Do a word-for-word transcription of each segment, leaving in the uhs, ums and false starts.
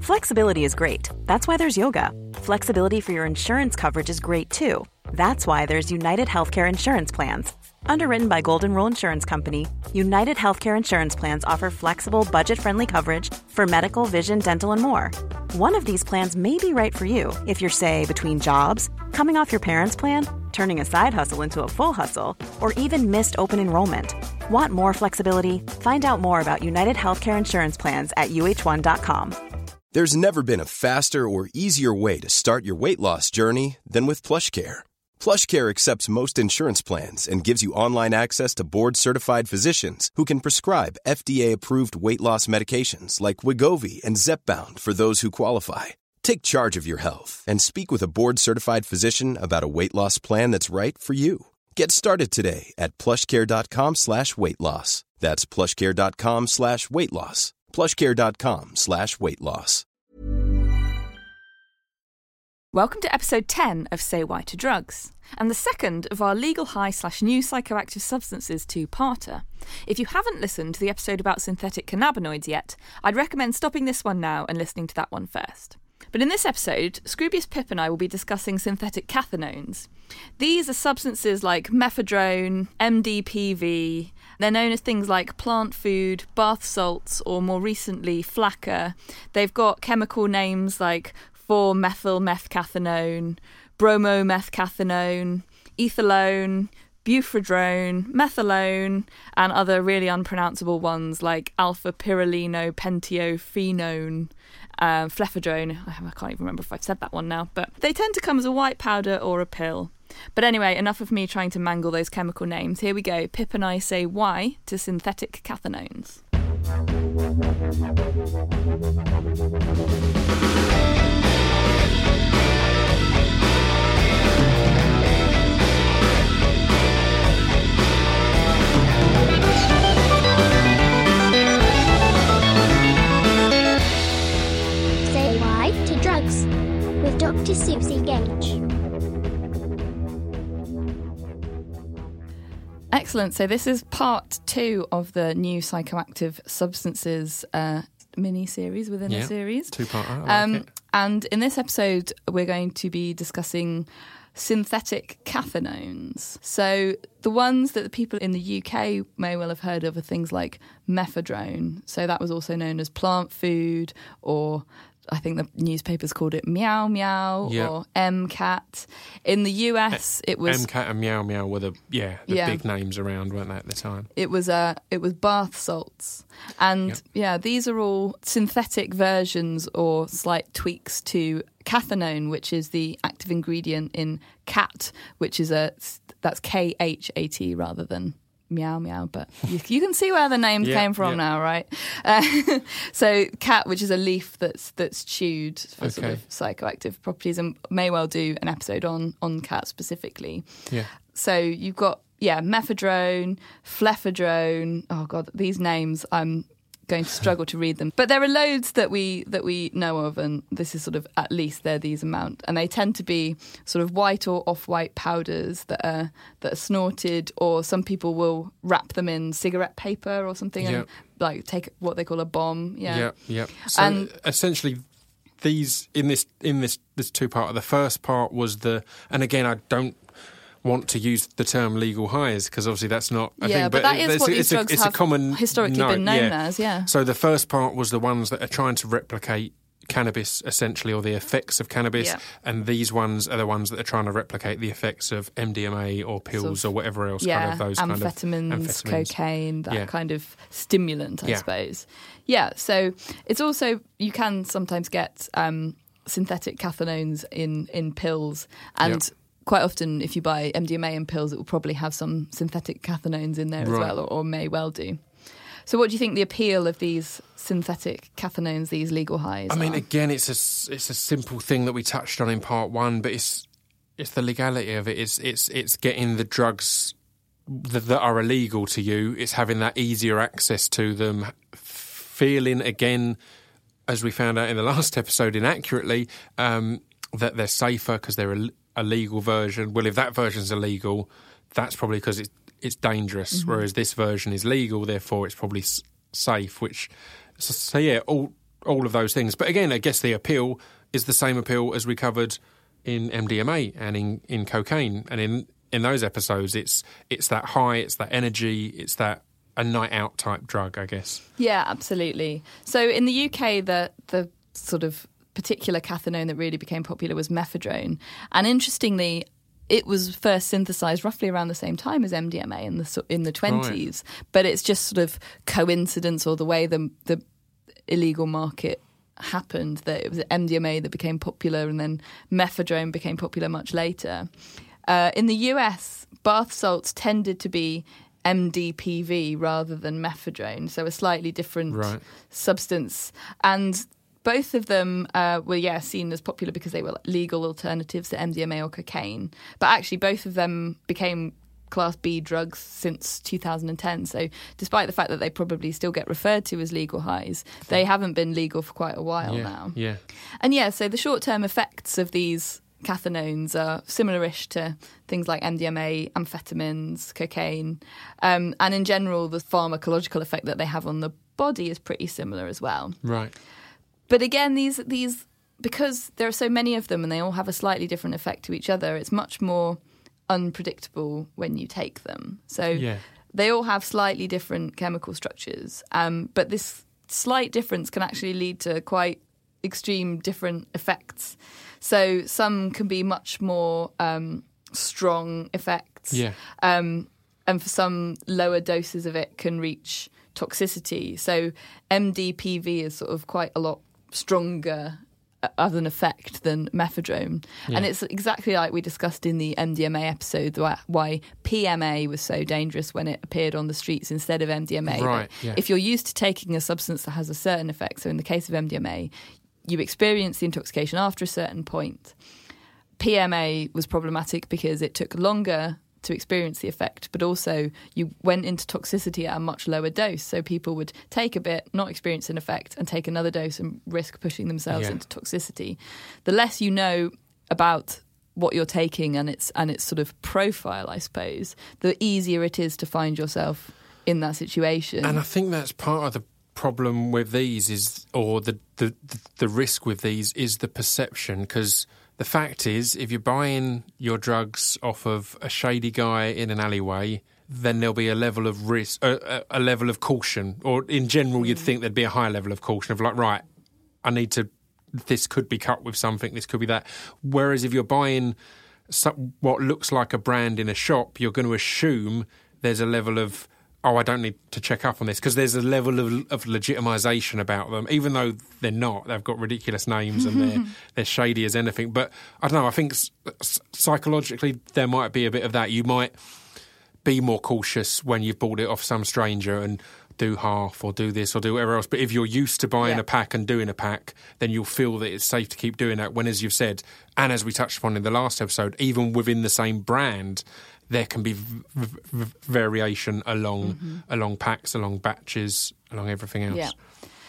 Flexibility is great. That's why there's yoga. Flexibility for your insurance coverage is great too. That's why there's United Healthcare Insurance Plans. Underwritten by Golden Rule Insurance Company, United Healthcare Insurance Plans offer flexible, budget-friendly coverage for medical, vision, dental, and more. One of these plans may be right for you if you're, say, between jobs, coming off your parents' plan, turning a side hustle into a full hustle, or even missed open enrollment. Want more flexibility? Find out more about United Healthcare Insurance Plans at U H one dot com. There's never been a faster or easier way to start your weight loss journey than with PlushCare. PlushCare accepts most insurance plans and gives you online access to board-certified physicians who can prescribe F D A-approved weight loss medications like Wegovy and Zepbound for those who qualify. Take charge of your health and speak with a board-certified physician about a weight loss plan that's right for you. Get started today at plushcare.com slash weight loss. That's plushcare.com slash weight loss. plushcare.com slash weight loss. Welcome to episode ten of Say Why to Drugs, and the second of our legal high slash new psychoactive substances two-parter. If you haven't listened to the episode about synthetic cannabinoids yet, I'd recommend stopping this one now and listening to that one first. But in this episode, Scroobius Pip and I will be discussing synthetic cathinones. These are substances like mephedrone, M D P V. They're known as things like plant food, bath salts, or more recently, flakka. They've got chemical names like four methyl methcathinone, bromomethcathinone, ethylone, bufadrone, methylone, and other really unpronounceable ones like alpha-pyrrolino-pentiophenone, uh, flephedrone. I can't even remember if I've said that one now, but they tend to come as a white powder or a pill. But anyway, enough of me trying to mangle those chemical names. Here we go. Pip and I say why to synthetic cathinones. Say Why to Drugs with Doctor Susie Gage. Excellent. So this is part two of the new psychoactive substances uh, mini-series within yeah, a series. Two-part. I like um, it. And in this episode, we're going to be discussing synthetic cathinones. So the ones that the people in the U K may well have heard of are things like mephedrone. So that was also known as plant food, or I think the newspapers called it Meow Meow, yep. or M CAT. In the U S, it was M CAT and Meow Meow were the yeah the yeah. big names around, weren't they, at the time? It was uh, it was bath salts, and yep. yeah, these are all synthetic versions or slight tweaks to cathinone, which is the active ingredient in cat, which is a that's K H A T rather than Meow Meow, but you, you can see where the name yeah, came from yeah. now, right? Uh, so cat, which is a leaf that's that's chewed for okay. sort of psychoactive properties, and may well do an episode on on cat specifically. Yeah. So you've got yeah mephedrone, flephedrone. Oh god, these names I'm going to struggle to read them, but there are loads that we that we know of, and this is sort of at least they're these amount, and they tend to be sort of white or off-white powders that are that are snorted, or some people will wrap them in cigarette paper or something Yep. and like take what they call a bomb. Yeah, Yeah, yeah. So And- essentially, these in this in this this two part. The first part was the, and again, I don't want to use the term legal highs because obviously that's not a yeah, thing, but, that is it's what a, these it's drugs a, it's have a common historically note, been known yeah. as. Yeah. So the first part was the ones that are trying to replicate cannabis essentially, or the effects of cannabis, Yeah. and these ones are the ones that are trying to replicate the effects of M D M A or pills Sort of, or whatever else. Yeah, kind of those amphetamines, kind of amphetamines. cocaine, that Yeah. kind of stimulant, I Yeah. suppose. Yeah, so it's also, you can sometimes get um, synthetic cathinones in, in pills, and Yep. quite often if you buy M D M A in pills, it will probably have some synthetic cathinones in there as Right. well, or, or may well do. So what do you think the appeal of these synthetic cathinones, these legal highs, I mean, are? again, it's a it's a simple thing that we touched on in part one, but it's it's the legality of it. It's it's it's getting the drugs that, that are illegal to you. It's having that easier access to them. Feeling again, as we found out in the last episode, inaccurately, um, that they're safer because they're a, a legal version. Well, if that version's illegal, that's probably because it's it's dangerous. Mm-hmm. Whereas this version is legal, therefore it's probably s- safe. Which so, so yeah, all. all of those things. But again, I guess the appeal is the same appeal as we covered in M D M A and in, in cocaine. And in, in those episodes, it's it's that high, it's that energy, it's that a night out type drug, I guess. Yeah, absolutely. So in the U K, the the sort of particular cathinone that really became popular was methadone. And interestingly, it was first synthesised roughly around the same time as M D M A in the in the twenties. Right. But it's just sort of coincidence, or the way the the illegal market happened, that it was M D M A that became popular and then methadone became popular much later. Uh, in the U S, bath salts tended to be M D P V rather than methadone, so a slightly different right. substance. And both of them uh, were, yeah, seen as popular because they were legal alternatives to M D M A or cocaine. But actually, both of them became Class B drugs since two thousand ten. So despite the fact that they probably still get referred to as legal highs, they haven't been legal for quite a while yeah, now. Yeah. And yeah, so the short-term effects of these cathinones are similar-ish to things like M D M A, amphetamines, cocaine. Um, and in general, the pharmacological effect that they have on the body is pretty similar as well. Right. But again, these these because there are so many of them and they all have a slightly different effect to each other, it's much more unpredictable when you take them. So yeah. they all have slightly different chemical structures, um, but this slight difference can actually lead to quite extreme different effects. So some can be much more um, strong effects, yeah. um, and for some, lower doses of it can reach toxicity. So M D P V is sort of quite a lot stronger of an effect than methadone. Yeah. And it's exactly like we discussed in the M D M A episode, why P M A was so dangerous when it appeared on the streets instead of M D M A. Right, yeah. If you're used to taking a substance that has a certain effect, so in the case of M D M A, you experience the intoxication after a certain point. P M A was problematic because it took longer to experience the effect, but also you went into toxicity at a much lower dose. So people would take a bit, not experience an effect, and take another dose and risk pushing themselves yeah. into toxicity. The less you know about what you're taking and its and its sort of profile, I suppose, the easier it is to find yourself in that situation. And I think that's part of the problem with these is, or the the, the risk with these is the perception, because the fact is, if you're buying your drugs off of a shady guy in an alleyway, then there'll be a level of risk, a, a level of caution, or in general, you'd think there'd be a high level of caution of like, right, I need to, this could be cut with something, this could be that. Whereas if you're buying some, what looks like a brand in a shop, you're going to assume there's a level of, oh, I don't need to check up on this, because there's a level of, of legitimisation about them, even though they're not. They've got ridiculous names and they're, they're shady as anything. But I don't know, I think psychologically there might be a bit of that. You might be more cautious when you've bought it off some stranger and do half or do this or do whatever else. But if you're used to buying yeah. a pack and doing a pack, then you'll feel that it's safe to keep doing that. When, as you've said, and as we touched upon in the last episode, even within the same brand, there can be v- v- variation along mm-hmm. along packs, along batches, along everything else. Yeah.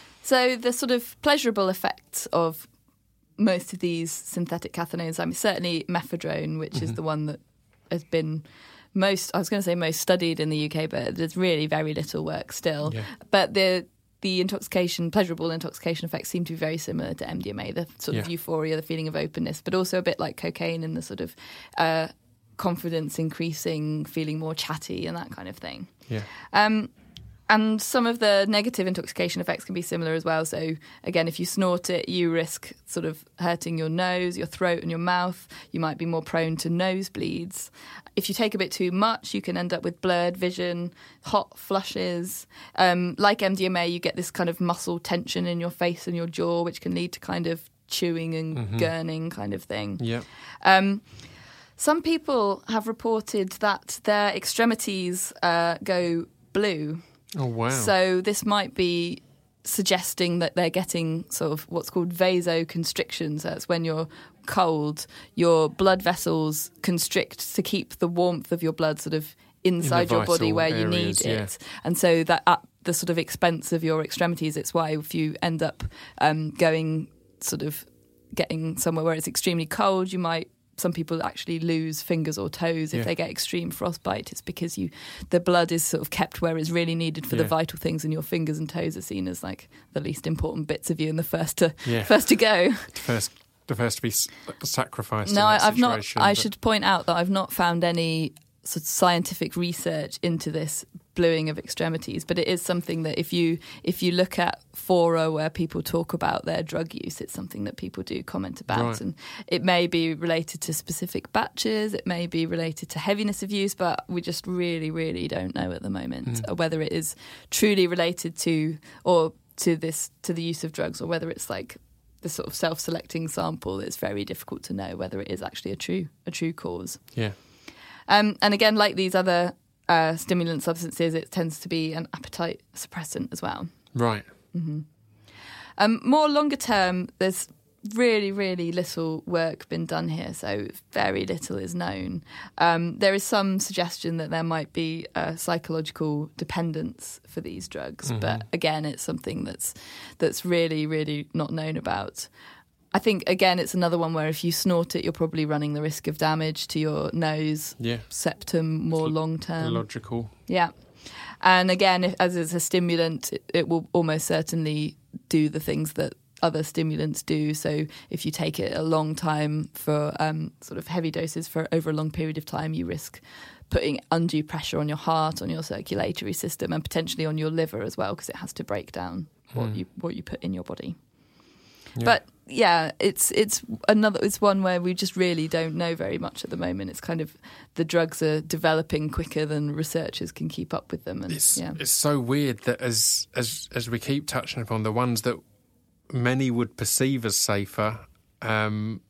So the sort of pleasurable effects of most of these synthetic cathinones, I mean, certainly methadone, which mm-hmm. is the one that has been most, I was going to say most studied in the U K, but there's really very little work still. Yeah. But the the intoxication, pleasurable intoxication effects seem to be very similar to M D M A, the sort of yeah. euphoria, the feeling of openness, but also a bit like cocaine in the sort of uh, confidence increasing, feeling more chatty and that kind of thing. Yeah. Um, and some of the negative intoxication effects can be similar as well. So again, if you snort it, you risk sort of hurting your nose, your throat and your mouth. You might be more prone to nosebleeds. If you take a bit too much, you can end up with blurred vision, hot flushes. Um, like M D M A, you get this kind of muscle tension in your face and your jaw, which can lead to kind of chewing and mm-hmm. gurning kind of thing. Yeah. Um, some people have reported that their extremities uh, go blue. Oh, wow. So this might be suggesting that they're getting sort of what's called vasoconstriction. So that's when you're cold, your blood vessels constrict to keep the warmth of your blood sort of inside In your body where areas, you need yeah. it. And so that at the sort of expense of your extremities, it's why if you end up um, going sort of getting somewhere where it's extremely cold, you might some people actually lose fingers or toes if Yeah. they get extreme frostbite. It's because you the blood is sort of kept where it's really needed for Yeah. the vital things, and your fingers and toes are seen as like the least important bits of you and the first to Yeah. first to go. The first, the first to be s- sacrificed. No, in that I- I've not. situation, I but- should point out that I've not found any sort of scientific research into this bluing of extremities, but it is something that if you if you look at fora where people talk about their drug use, it's something that people do comment about, Right. and it may be related to specific batches, it may be related to heaviness of use, but we just really, really don't know at the moment Mm. uh, whether it is truly related to or to this to the use of drugs, or whether it's like the sort of self-selecting sample. It's very difficult to know whether it is actually a true a true cause. Yeah. Um, and again, like these other uh, stimulant substances, it tends to be an appetite suppressant as well. Right. Um, more longer term, there's really, really little work been done here, so very little is known. Um, there is some suggestion that there might be a psychological dependence for these drugs, but again, it's something that's that's really, really not known about. I think, again, it's another one where if you snort it, you're probably running the risk of damage to your nose, Yeah. septum, more It's long term. Logical. Yeah. And again, if, as it's a stimulant, it, it will almost certainly do the things that other stimulants do. So if you take it a long time for um, sort of heavy doses for over a long period of time, you risk putting undue pressure on your heart, on your circulatory system, and potentially on your liver as well, because it has to break down what you what you put in your body. Yeah. But yeah, it's it's another it's one where we just really don't know very much at the moment. It's kind of the drugs are developing quicker than researchers can keep up with them, and It's yeah, it's so weird that as as as we keep touching upon, the ones that many would perceive as safer um,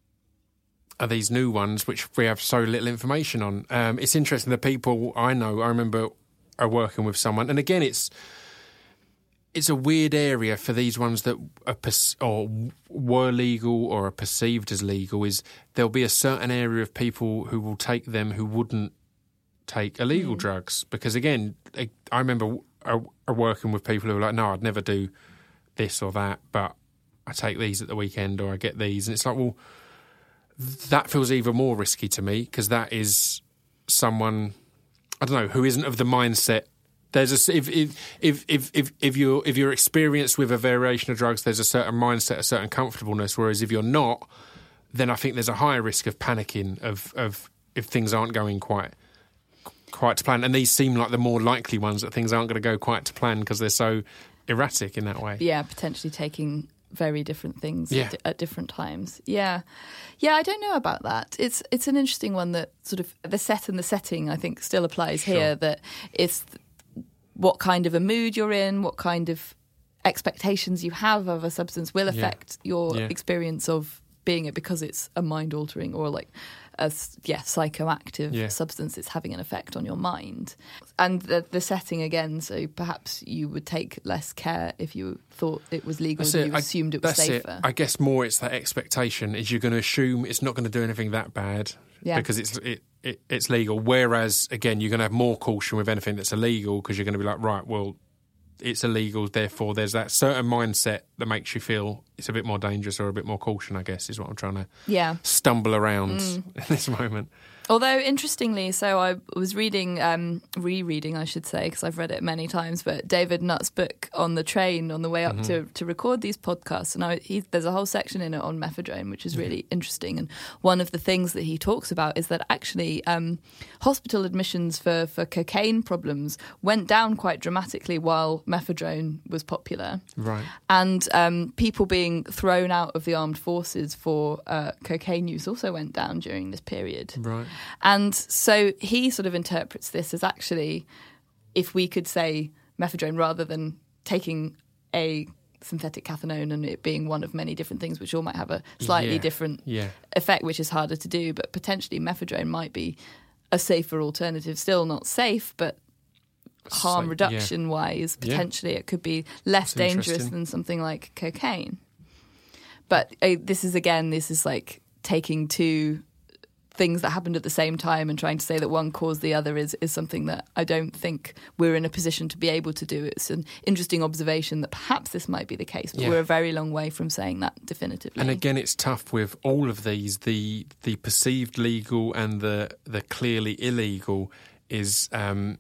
are these new ones, which we have so little information on. Um, it's interesting. The people I know, I remember, are working with someone, and again, it's it's a weird area for these ones that are per- or were legal or are perceived as legal. Is there'll be a certain area of people who will take them who wouldn't take illegal Mm. drugs, because again, I, I remember uh, uh, working with people who were like, no, I'd never do this or that, but I take these at the weekend or I get these, and it's like, well, that feels even more risky to me, because that is someone, I don't know, who isn't of the mindset. There's a, if if if if if if you're if you're experienced with a variation of drugs, there's a certain mindset, a certain comfortableness. Whereas if you're not, then I think there's a higher risk of panicking, of of if things aren't going quite quite to plan. And these seem like the more likely ones that things aren't going to go quite to plan because they're so erratic in that way. yeah, potentially taking very different things Yeah. at, at different times. Yeah, yeah, I don't know about that. It's it's an interesting one that sort of the set and the setting I think still applies Sure. here. That it's what kind of a mood you're in, what kind of expectations you have of a substance will affect your Yeah. experience of being it, because it's a mind altering or like a s- yeah psychoactive Yeah. substance. It's having an effect on your mind, and the, the setting again. So perhaps you would take less care if you thought it was legal That's and it. you I- assumed it was that's safer. It. I guess more it's that expectation is you're going to assume it's not going to do anything that bad Yeah. because it's it, it, it's legal. Whereas again, you're going to have more caution with anything that's illegal because you're going to be like, right, well, it's illegal, therefore there's that certain mindset that makes you feel it's a bit more dangerous or a bit more caution, I guess, is what I'm trying to Yeah. stumble around Mm. in this moment. Although, interestingly, so I was reading, um, rereading, I should say, because I've read it many times, but David Nutt's book on the train on the way up Mm-hmm. to, to record these podcasts. And I, he, there's a whole section in it on methadone, which is really interesting. And one of the things that he talks about is that actually um, hospital admissions for, for cocaine problems went down quite dramatically while methadone was popular. Right. And um, people being thrown out of the armed forces for uh, cocaine use also went down during this period. Right. And so he sort of interprets this as actually, if we could say methadone rather than taking a synthetic cathinone and it being one of many different things, which all might have a slightly Yeah. different Yeah. effect, which is harder to do, but potentially methadone might be a safer alternative. Still not safe, but harm So- reduction wise, Yeah. potentially it could be less That's dangerous interesting. than something like cocaine. But uh, this is, again, this is like taking two things that happened at the same time, and trying to say that one caused the other is, is something that I don't think we're in a position to be able to do. It's an interesting observation that perhaps this might be the case, but yeah. we're a very long way from saying that definitively. And again, it's tough with all of these. The the perceived legal and the, the clearly illegal is um,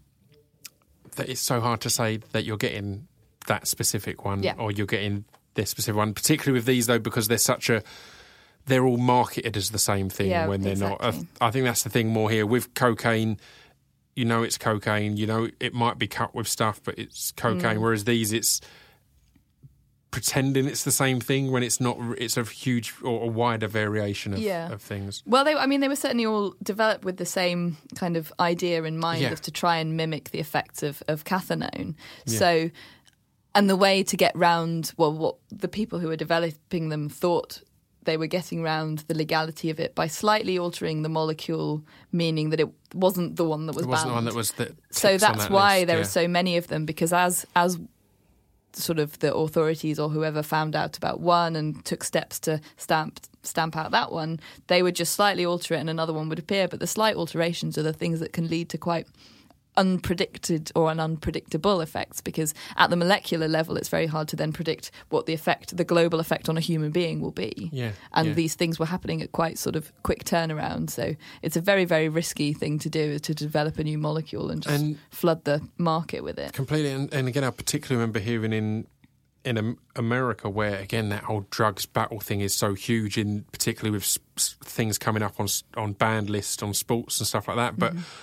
that it's so hard to say that you're getting that specific one yeah. or you're getting this specific one, particularly with these, though, because they're such a... They're all marketed as the same thing yeah, when they're exactly. not. I, I think that's the thing more here. With cocaine, you know it's cocaine. You know it might be cut with stuff, but it's cocaine. Mm. Whereas these, it's pretending it's the same thing when it's not. It's a huge or a wider variation of, yeah. of things. Well, they, I mean, they were certainly all developed with the same kind of idea in mind Yeah. of to try and mimic the effects of, of cathinone. Yeah. So, and the way to get round, well, what the people who were developing them thought they were getting round the legality of it by slightly altering the molecule, meaning that it wasn't the one that was It wasn't banned. one that was the So ticks on that's that why list, there yeah. are so many of them, because as as sort of the authorities or whoever found out about one and took steps to stamp stamp out that one, they would just slightly alter it and another one would appear. But the slight alterations are the things that can lead to quite unpredicted or an unpredictable effects, because at the molecular level it's very hard to then predict what the effect, the global effect on a human being will be. Yeah, and yeah. these things were happening at quite sort of quick turnaround. So it's a very, very risky thing to do, to develop a new molecule and just And flood the market with it. Completely. And, and again, I particularly remember hearing in in Am- America where, again, that whole drugs battle thing is so huge, in particularly with s- s- things coming up on s- on banned lists, on sports and stuff like that. But Mm-hmm.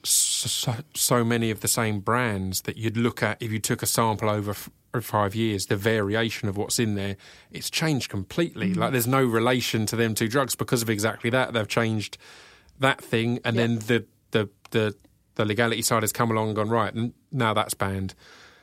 so, so many of the same brands that you'd look at if you took a sample over f- five years, the variation of what's in there, it's changed completely. Mm-hmm. Like there's no relation to them two drugs because of exactly that. They've changed that thing, and Yeah. then the, the the the legality side has come along and gone, right, and now that's banned.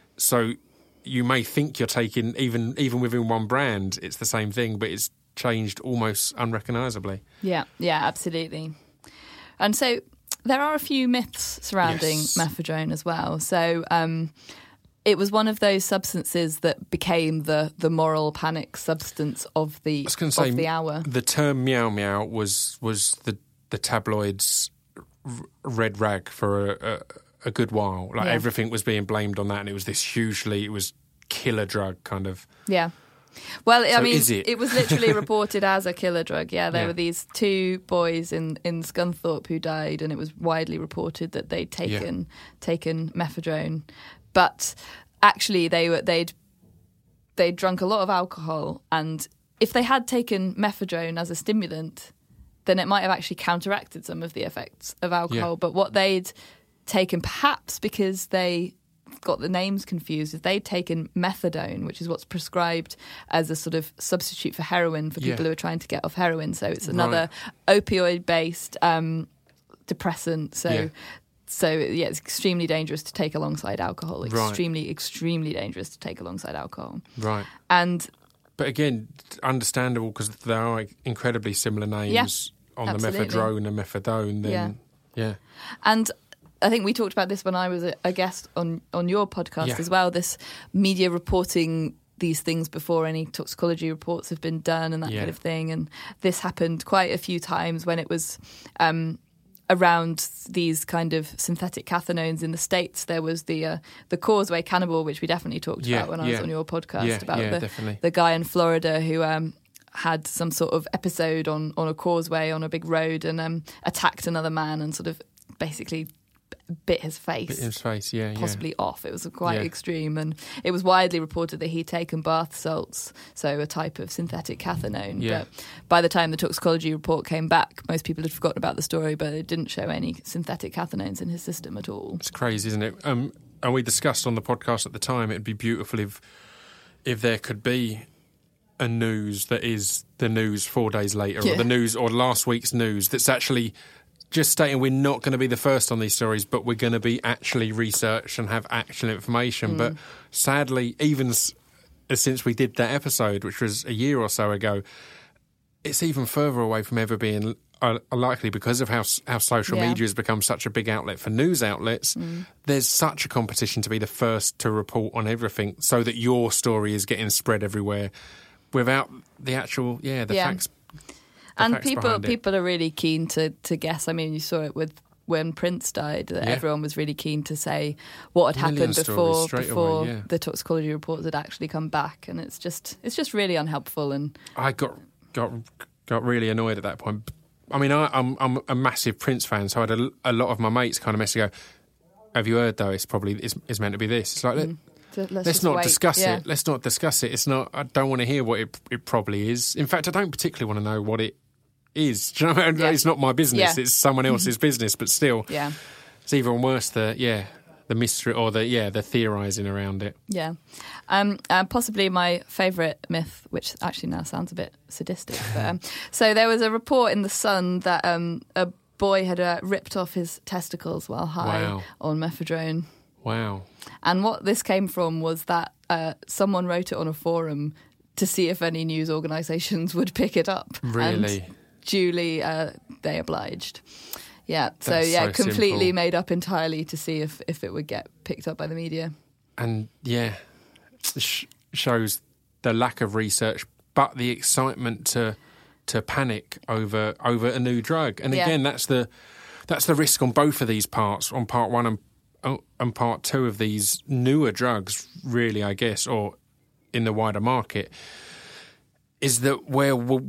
So you may think you're taking, even even within one brand, it's the same thing, but it's changed almost unrecognisably. Yeah, yeah, absolutely. And so there are a few myths surrounding Yes. methadone as well. So um, it was one of those substances that became the, the moral panic substance of the I was going to of say, the hour. the term meow meow was was the the tabloids' r- red rag for a, a, a good while. Like Yeah. everything was being blamed on that, and it was this hugely, it was killer drug kind of. Yeah. Well, I So mean, is it? was literally reported as a killer drug. Yeah, there Yeah. were these two boys in, in Scunthorpe who died, and it was widely reported that they'd taken taken methadone, but actually they were they'd they'd drunk a lot of alcohol, and if they had taken methadone as a stimulant, then it might have actually counteracted some of the effects of alcohol. Yeah. But what they'd taken, perhaps because they got the names confused, is they'd taken methadone, which is what's prescribed as a sort of substitute for heroin for people Yeah. who are trying to get off heroin. So it's another opioid-based um, depressant. So. Yeah. So, yeah, it's extremely dangerous to take alongside alcohol. Right. Extremely, extremely dangerous to take alongside alcohol. Right. And But again, understandable because there are incredibly similar names Yeah, on absolutely. the mephedrone and methadone. Then, yeah. And I think we talked about this when I was a, a guest on, on your podcast Yeah. as well, this media reporting these things before any toxicology reports have been done and that Yeah. kind of thing. And this happened quite a few times when it was um, around these kind of synthetic cathinones in the States. There was the uh, the Causeway Cannibal, which we definitely talked Yeah, about when I was yeah. on your podcast, Yeah, about yeah, the, definitely. the guy in Florida who... Um, had some sort of episode on, on a causeway on a big road and um, attacked another man and sort of basically bit his face, Bit in his face, yeah, possibly off. It was quite Yeah. extreme, and it was widely reported that he'd taken bath salts, so a type of synthetic cathinone. Yeah. But by the time the toxicology report came back, most people had forgotten about the story, but it didn't show any synthetic cathinones in his system at all. It's crazy, isn't it? Um, and we discussed on the podcast at the time, it'd be beautiful if if there could be a news that is the news four days later, Yeah. or the news, or last week's news that's actually just stating we're not going to be the first on these stories, but we're going to be actually researched and have actual information. But sadly, even s- since we did that episode, which was a year or so ago, it's even further away from ever being uh, likely because of how s- how social Yeah. media has become such a big outlet for news outlets. There's such a competition to be the first to report on everything so that your story is getting spread everywhere without the actual, yeah, the Yeah. facts. the and facts people behind it. people are really keen to, to guess. I mean, you saw it with when Prince died, that Yeah. everyone was really keen to say what had Million happened stories before straight before away, yeah. the toxicology reports had actually come back, and it's just it's just really unhelpful. And I got got got really annoyed at that point. I mean, I, I'm I'm a massive Prince fan, so I had a, a lot of my mates kind of mess go, "Have you heard though? It's probably it's, it's meant to be this." It's like let, so let's, let's just not wait. discuss Yeah. it. Let's not discuss it. It's not. I don't want to hear what it it probably is. In fact, I don't particularly want to know what it is. Do you know? Yeah. It's not my business. Yeah. It's someone else's business. But still, Yeah. it's even worse. The yeah, the mystery or the yeah, the theorising around it. Yeah. Um, uh, possibly my favourite myth, which actually now sounds a bit sadistic. But, um, so there was a report in The Sun that um, a boy had uh, ripped off his testicles while high Wow. on methadone. Wow. And what this came from was that uh, someone wrote it on a forum to see if any news organisations would pick it up. Really? And duly, uh, they obliged. Yeah, so That's yeah, so completely simple. made up entirely to see if, if it would get picked up by the media. And yeah, sh- shows the lack of research, but the excitement to to panic over over a new drug. And Yeah. again, that's the that's the risk on both of these parts, on part one and oh, and part two of these newer drugs. Really, I guess, or in the wider market, is that where we,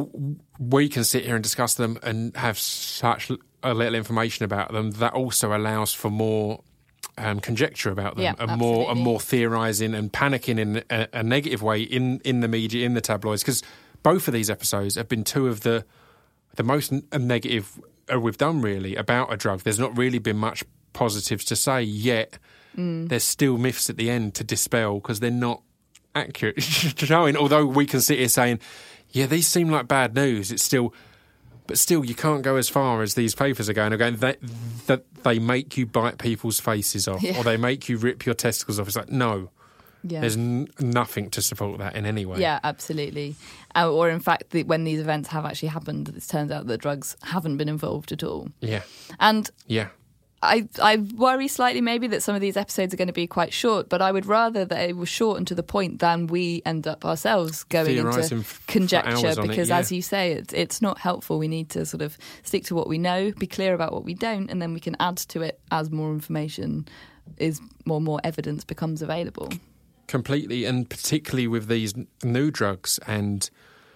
we can sit here and discuss them and have such a little information about them, that also allows for more um, conjecture about them, Yeah, and more and absolutely. more theorising and panicking in a, a negative way in, in the media, in the tabloids, because both of these episodes have been two of the the most n- negative uh, we've done really about a drug. There's not really been much positives to say yet. Mm. There's still myths at the end to dispel because they're not accurate showing. Although we can sit here saying, yeah, these seem like bad news, it's still, but still you can't go as far as these papers are going. Are going that that they make you bite people's faces off, Yeah. or they make you rip your testicles off. It's like, no, Yeah. there's n- nothing to support that in any way. Yeah, absolutely. Uh, or in fact, the, when these events have actually happened, it turns out that drugs haven't been involved at all. yeah, And yeah. I I worry slightly maybe that some of these episodes are going to be quite short, but I would rather that it was short and to the point than we end up ourselves going Theorising into f- for conjecture, hours on it, because yeah. as you say, it's, it's not helpful. We need to sort of stick to what we know, be clear about what we don't, and then we can add to it as more information is, more more evidence becomes available. Completely, and particularly with these n- new drugs and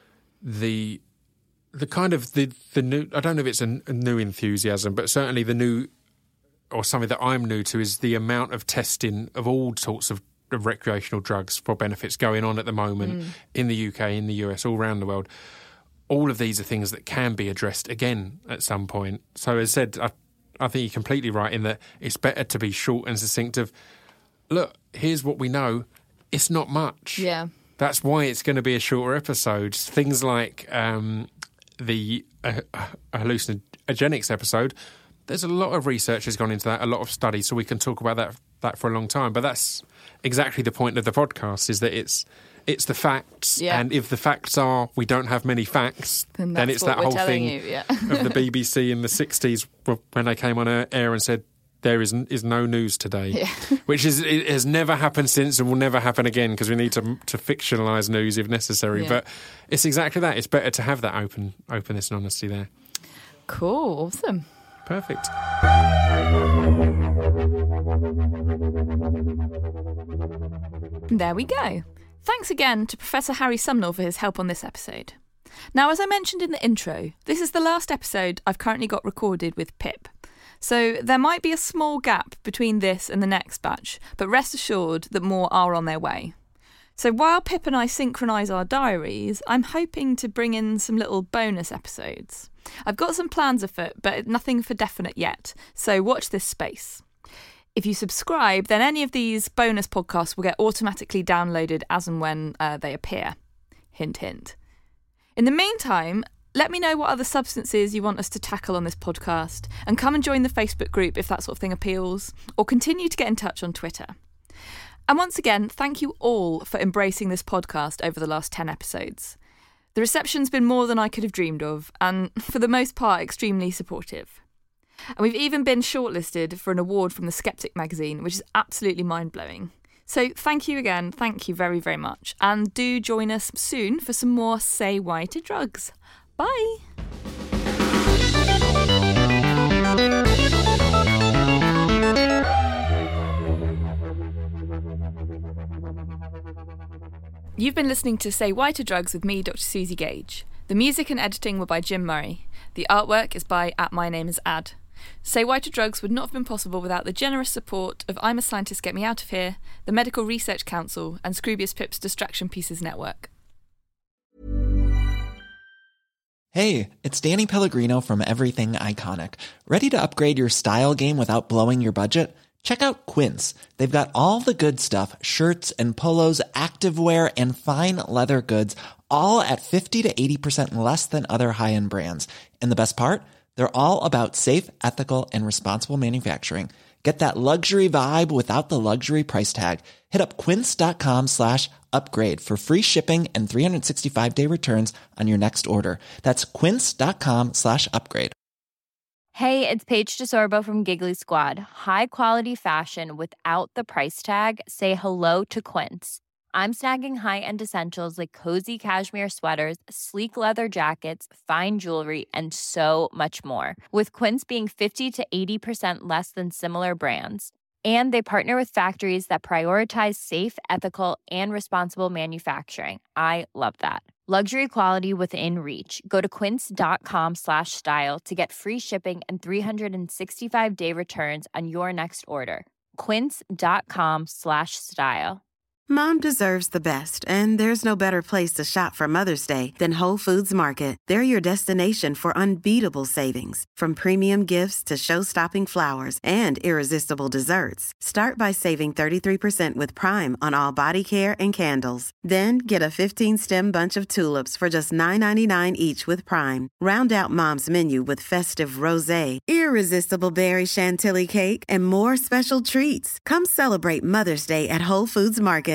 the the kind of the the new. I don't know if it's a, a new enthusiasm, but certainly the new, or something that I'm new to, is the amount of testing of all sorts of, of recreational drugs for benefits going on at the moment Mm. in the U K, in the U S, all around the world. All of these are things that can be addressed again at some point. So as I said, I, I think you're completely right in that it's better to be short and succinct of, look, here's what we know. It's not much. Yeah. That's why it's going to be a shorter episode. Things like um, the uh, hallucinogenics episode, there's a lot of research has gone into that, a lot of studies, so we can talk about that that for a long time. But that's exactly the point of the podcast, is that it's it's the facts. Yeah. And if the facts are we don't have many facts, Then then that's it's what that we're whole telling thing you, yeah. of the B B C in the sixties when they came on air and said, there is is no news today, Yeah. which is it has never happened since and will never happen again, because we need to to fictionalise news if necessary. Yeah. But it's exactly that. It's better to have that open openness and honesty there. Cool, awesome. Perfect. There we go. Thanks again to Professor Harry Sumnall for his help on this episode. Now, as I mentioned in the intro, this is the last episode I've currently got recorded with Pip. So there might be a small gap between this and the next batch, but rest assured that more are on their way. So while Pip and I synchronise our diaries, I'm hoping to bring in some little bonus episodes. I've got some plans afoot, but nothing for definite yet, so watch this space. If you subscribe, then any of these bonus podcasts will get automatically downloaded as and when uh, they appear. Hint, hint. In the meantime, let me know what other substances you want us to tackle on this podcast, and come and join the Facebook group if that sort of thing appeals, or continue to get in touch on Twitter. And once again, thank you all for embracing this podcast over the last ten episodes. The reception's been more than I could have dreamed of, and for the most part, extremely supportive. And we've even been shortlisted for an award from the Skeptic magazine, which is absolutely mind-blowing. So thank you again, thank you very, very much. And do join us soon for some more Say Why to Drugs. Bye! You've been listening to Say Why to Drugs with me, Doctor Susie Gage. The music and editing were by Jim Murray. The artwork is by at My Name is Ad. Say Why to Drugs would not have been possible without the generous support of I'm a Scientist, Get Me Out of Here, the Medical Research Council, and Scroobius Pip's Distraction Pieces Network. Hey, it's Danny Pellegrino from Everything Iconic. Ready to upgrade your style game without blowing your budget? Check out Quince. They've got all the good stuff, shirts and polos, activewear, and fine leather goods, all at fifty to eighty percent less than other high-end brands. And the best part? They're all about safe, ethical, and responsible manufacturing. Get that luxury vibe without the luxury price tag. Hit up quince.com slash upgrade for free shipping and three sixty-five day returns on your next order. That's quince.com slash upgrade. Hey, it's Paige DeSorbo from Giggly Squad. High quality fashion without the price tag. Say hello to Quince. I'm snagging high-end essentials like cozy cashmere sweaters, sleek leather jackets, fine jewelry, and so much more. With Quince being fifty to eighty percent less than similar brands. And they partner with factories that prioritize safe, ethical, and responsible manufacturing. I love that. Luxury quality within reach. Go to quince.com slash style to get free shipping and three sixty-five day returns on your next order. Quince.com slash style. Mom deserves the best, and there's no better place to shop for Mother's Day than Whole Foods Market. They're your destination for unbeatable savings, from premium gifts to show-stopping flowers and irresistible desserts. Start by saving thirty-three percent with Prime on all body care and candles. Then get a fifteen-stem bunch of tulips for just nine ninety-nine each with Prime. Round out Mom's menu with festive rosé, irresistible berry chantilly cake, and more special treats. Come celebrate Mother's Day at Whole Foods Market.